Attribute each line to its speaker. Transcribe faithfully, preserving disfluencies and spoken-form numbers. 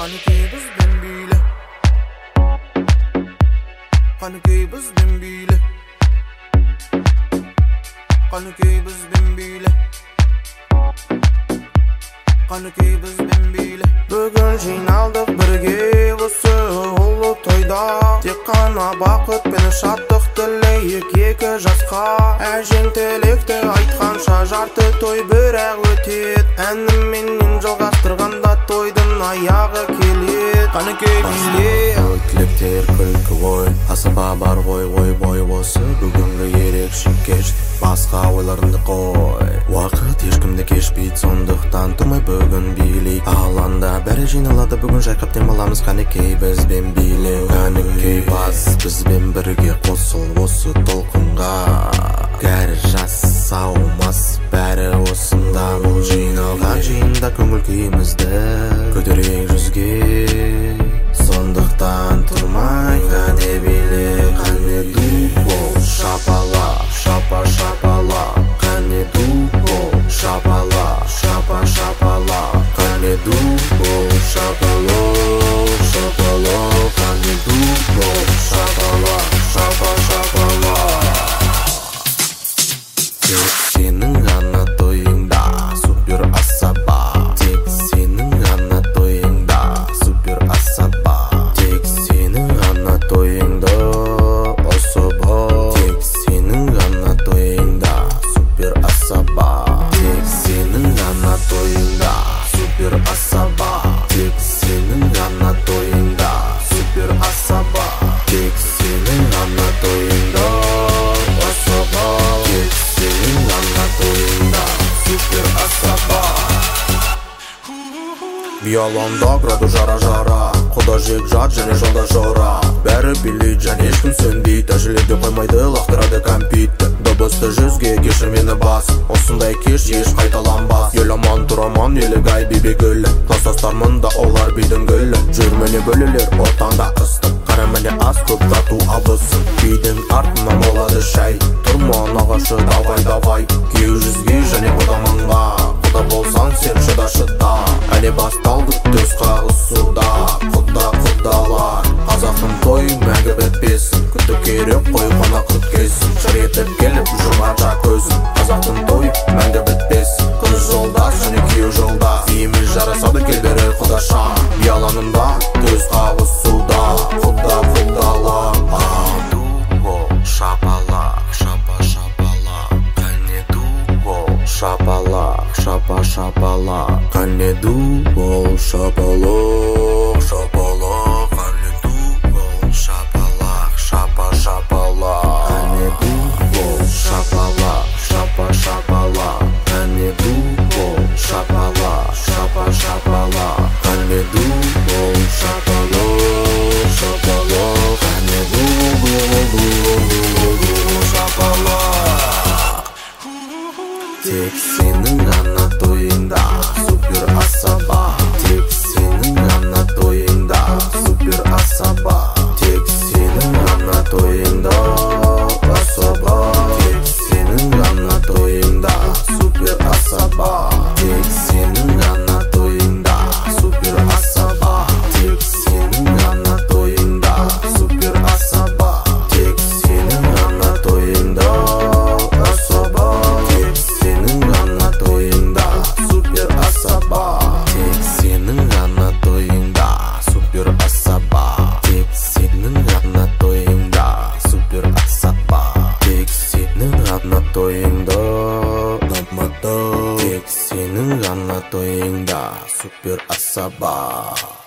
Speaker 1: Kanıkey bizden bile, Kanıkey bizden bile, Kanıkey bizden bile, Kanıkey bizden bile. Bugün jynaldık birge осы улы тойда. Тек қана бақыт пен шаттық тілейік екі жасқа. Әжең тілекті айтқанша жарты той бірақ өтет. Әнім менен жалғастырғанда тойдың аяғы келет. Kanıkey биле.
Speaker 2: Тілектер күлкі ой, асаба бар ғой ойбой осы бүгінгі ерекше кеш. Басқа ойларымды қой, уақыт ешкімді кешпейді, сондықтан тұрмай бүгін билейік. Алаңда бәрі жиналады, бүгін жайқап демаламыз. Kanıkey бізбен билеу, Kanıkey бас бізбен бірге қосыл осы толқынға. Кәрі жас саумас бәрі осында, бұл жиналған жиында көңіл күйімізді көтерейік жүзге. Сондықтан тұрмай қане биле, қане ду бол, шапала, шапа шапала, қане ду бол, шапала, шапа шапала, қане ду бол, шапала, шапала, қане ду бол, шапала, шапа шапала. Тек сенің ғана тойыңда супер асаба, тек сенің ғана тойыңда супер асаба, тек сенің ғана тойыңда асаба, тек сенің ғана тойыңда супер асаба, тек сенің ғана тойыңда супер асаба, тек сенің ғана тойыңда супер асаба, тек сенің ғана тойыңда асаба, тек сенің ғана тойыңда супер асаба. Бияланда граду жара-жара, құда жек жат және жолда жора. Бәрі билейді және ешкім сөнбейді, әжелерде қоймайды лақтырады кәмпитті. Дыбысты жүзге кешір мені бас, осындай кеш еш қайталанбас. Ел аман тұр аман елігай бейбе гүлі, кластастар мұнда олар бидің гүлі. Жүр міне бөлілер ортаңда ыстық, қара міне аз көп тату абысын. Бидің артынан болады шай, тұрман ағашы давай давай. Кеу жүзге және құдаманға, құда болсаң сен шыда шыда. Әне басталды төс қағысуда, құда құдалар. Қазақтың той мәңгі бітпесін, күту керек қой қона күткесін. Шыр етіп келіп жұмаша көзін, қазақтың той мәңгі бітпесін. Қыз жолда және күйеу жолда, биіміз жарасады кел бері құдаша. Бияланымда төс қағысуда, құда құдалар. Ду бол, шапала, шапа шапала, қане ду бол, шапала, шапа шапала, қане ду бол, шапала, шапала, қане ду бол, шапала, шапа шапала, қане ду бол, шапала, шапа шапала, қане ду бол, шапала, шапа шапала, қане ду бол, шапала, шапала, қане ду бол, шапала. Тек сенің ғана тойыңда супер асаба, тек сенің ғана тойыңда супер асаба, тек сенің ғана тойыңда асаба, тек сенің ғана тойыңда супер асаба, тек сенің ғана тойыңда супер асаба, тек сенің ғана тойыңда супер асаба, тек сенің ғана тойыңда асаба, тек сенің ғана тойыңда супер асаба, тек сенің ғана тойыңда супер асаба, тек сенің ғана тойыңда супер асаба, тек сенің ғана тойыңда намада, тек сенің ғана тойыңда супер асаба.